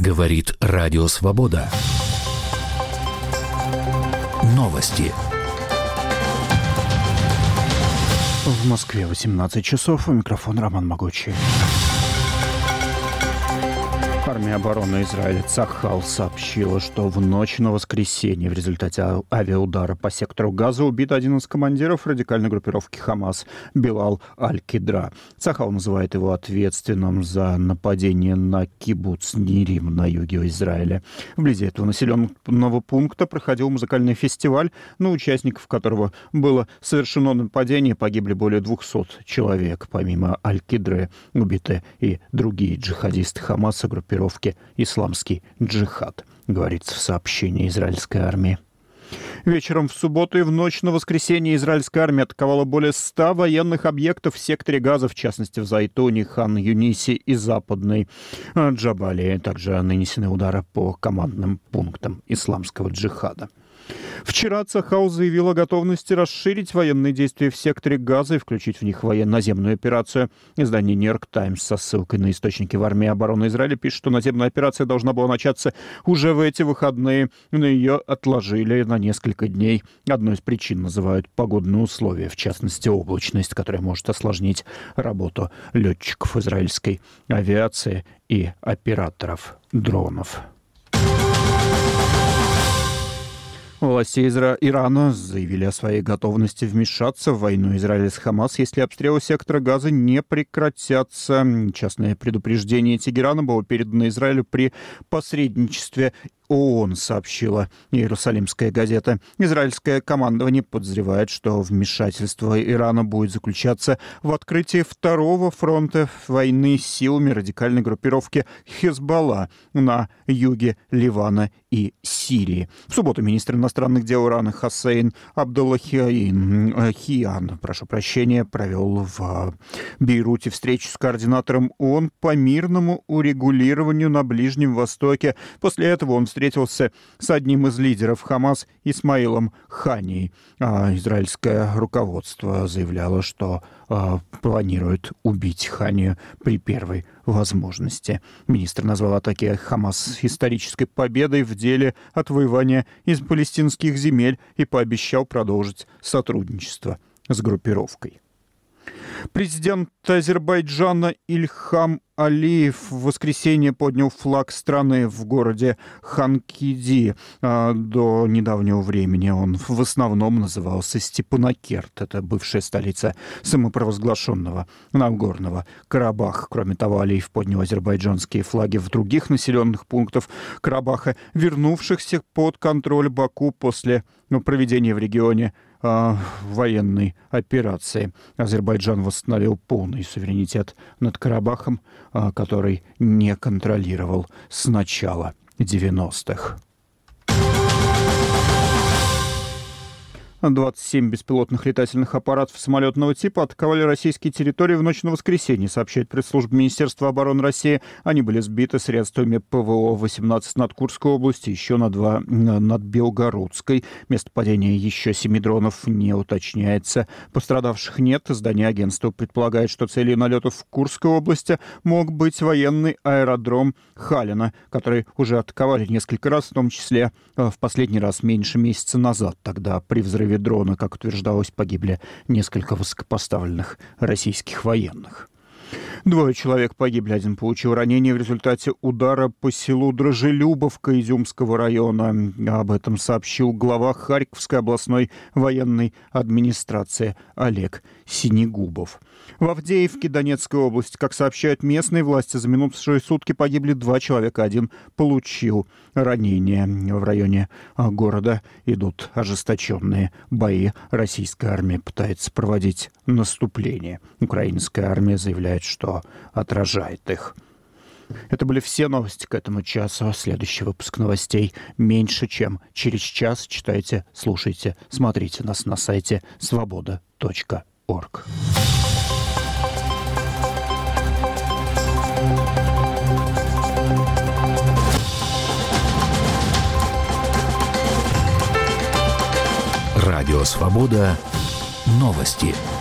Говорит Радио Свобода. Новости. В Москве 18 часов. У микрофона Роман Могучий. Армия обороны Израиля Цахал сообщила, что в ночь на воскресенье в результате авиаудара по сектору Газа убит один из командиров радикальной группировки «Хамас» Билал Аль-Кидра. Цахал называет его ответственным за нападение на кибуц Нирим на юге Израиля. Вблизи этого населенного пункта проходил музыкальный фестиваль, на участников которого было совершено нападение. Погибли более 200 человек. Помимо Аль-Кидры убиты и другие джихадисты Хамаса группировки «Исламский джихад», говорится в сообщении израильской армии. Вечером в субботу и в ночь на воскресенье израильская армия атаковала более 100 военных объектов в секторе Газа, в частности в Зайтуне, Хан-Юнисе и Западной Джабалии. Также нанесены удары по командным пунктам исламского джихада. Вчера Цахал заявил о готовности расширить военные действия в секторе Газа и включить в них наземную операцию. Издание «Нью-Йорк Таймс» со ссылкой на источники в армии обороны Израиля пишет, что наземная операция должна была начаться уже в эти выходные, но ее отложили на несколько дней. Одной из причин называют погодные условия, в частности облачность, которая может осложнить работу летчиков израильской авиации и операторов дронов. Власти Ирана заявили о своей готовности вмешаться в войну Израиля с Хамас, если обстрелы сектора Газа не прекратятся. Частное предупреждение Тегерана было передано Израилю при посредничестве ООН, сообщила Иерусалимская газета. Израильское командование подозревает, что вмешательство Ирана будет заключаться в открытии второго фронта войны силами радикальной группировки Хезболла на юге Ливана и Сирии. В субботу министр иностранных дел Ирана Хоссейн Абдаллахиян провел в Бейруте встречу с координатором ООН по мирному урегулированию на Ближнем Востоке. После этого он встретился с одним из лидеров Хамас Исмаилом Ханией. Израильское руководство заявляло, что планирует убить Ханию при первой возможности. Министр назвал атаки Хамас исторической победой в деле отвоевания из палестинских земель и пообещал продолжить сотрудничество с группировкой. Президент Азербайджана Ильхам Алиев в воскресенье поднял флаг страны в городе Ханкиди. До недавнего времени он в основном назывался Степанакерт. Это бывшая столица самопровозглашенного Нагорного Карабаха. Кроме того, Алиев поднял азербайджанские флаги в других населенных пунктах Карабаха, вернувшихся под контроль Баку после проведения в регионе военной операции. Азербайджан восстановил полный суверенитет над Карабахом, который не контролировал с начала 90-х. 27 беспилотных летательных аппаратов самолетного типа атаковали российские территории в ночь на воскресенье, сообщает пресс-служба Министерства обороны России. Они были сбиты средствами ПВО. 18 над Курской областью, еще на 2 над Белгородской. Место падения еще 7 дронов не уточняется. Пострадавших нет. Издание агентства предполагает, что целью налетов в Курской области мог быть военный аэродром Халина, который уже атаковали несколько раз, в том числе в последний раз меньше месяца назад. Тогда при взрыве дрона, как утверждалось, погибли несколько высокопоставленных российских военных. 2 человек погибли, 1 получил ранение в результате удара по селу Дрожелюбовка Изюмского района. Об этом сообщил глава Харьковской областной военной администрации Олег Синегубов. В Авдеевке Донецкой области, как сообщают местные власти, за минувшие сутки погибли 2 человека, 1 получил ранение. В районе города идут ожесточенные бои. Российская армия пытается проводить наступление. Украинская армия заявляет, что отражает их. Это были все новости к этому часу. Следующий выпуск новостей меньше, чем через час. Читайте, слушайте, смотрите нас на сайте svoboda.org. Радио «Свобода». Новости.